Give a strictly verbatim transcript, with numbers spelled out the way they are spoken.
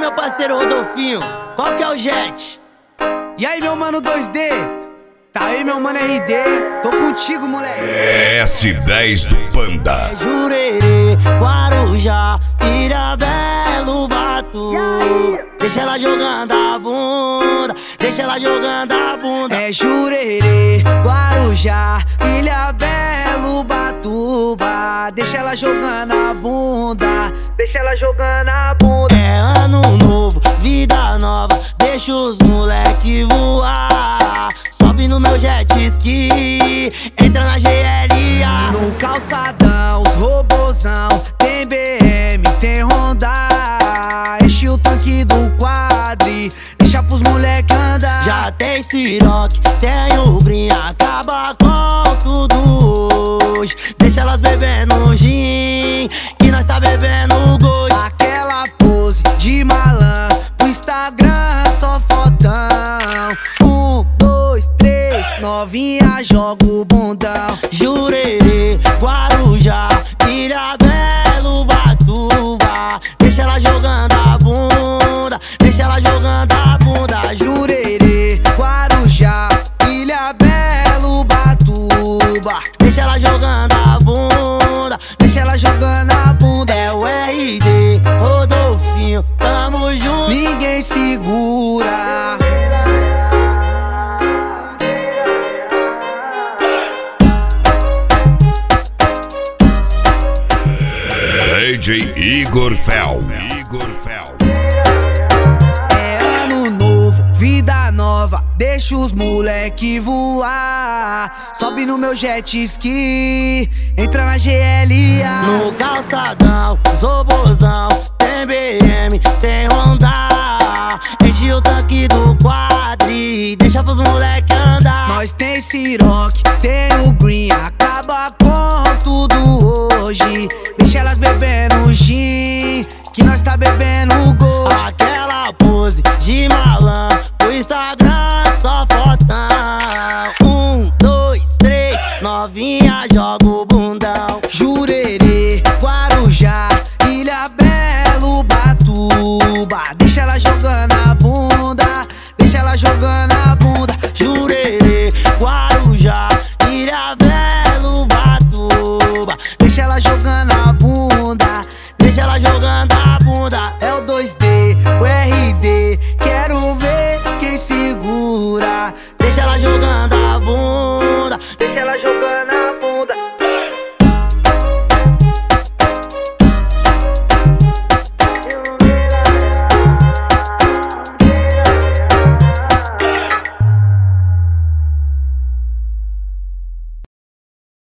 meu parceiro Rodolfinho, qual que é o jet? E aí, meu mano dois D? Tá aí, meu mano R D? Tô contigo, moleque. S dez do Panda. É Jurerê, Guarujá, Ilhabela, Ubatuba. Deixa ela jogando a bunda, deixa ela jogando a bunda. É Jurerê, Guarujá, Ilhabela, Ubatuba. Deixa ela jogando a bunda, deixa ela jogando a bunda. É ano novo, vida nova, deixa os moleque voar. Sobe no meu jet ski, entra na G L A. No calçadão, os robozão, tem B M, tem Honda. Enche o tanque do quadri, deixa pros moleque andar. Já tem Ciroc, tem o Brinha, acaba com tudo hoje. Deixa elas bebendo gin, que nós tá bebendo gosto. Aquela pose de malandro, o Instagram só fotão. Um, dois, três, novinha joga o bundão. Jurerê, Guarujá, Ilhabela, Ubatuba. Deixa ela jogando a bunda, deixa ela jogando a bunda. Jurerê, Guarujá, Ilhabela, Ubatuba. Deixa ela jogando a bunda, Deixa ela jogando a bunda. é o R D, Rodolfinho, tamo junto. Ninguém segura. D J Igor Fel. Igor Fel. É ano novo, vida nova, deixa os moleque voar. Sobe no meu jet ski, entra na G L A. No calçadão, zobozão, tem B M, tem Honda. Enche o tanque do quadri, deixa pros moleque andar. Nós tem Ciroc, tem o Green, acaba com tudo hoje. Deixa elas bebendo gin, que nós tá bebendo gosto. Aquela pose de malandro, o Instagram só fotão. Um, dois, três, novinha joga o bundão. Jurerê, Guarujá, Ilhabela, Ubatuba. Deixa ela jogando a bunda, deixa ela jogando a bunda. Jurerê, Guarujá, Ilhabela, Ubatuba. Deixa ela jogando a bunda, Deixa ela jogando a bunda. é o dois D, o R D. Quero ver quem segura. Deixa ela jogando a bunda. Deixa ela jogando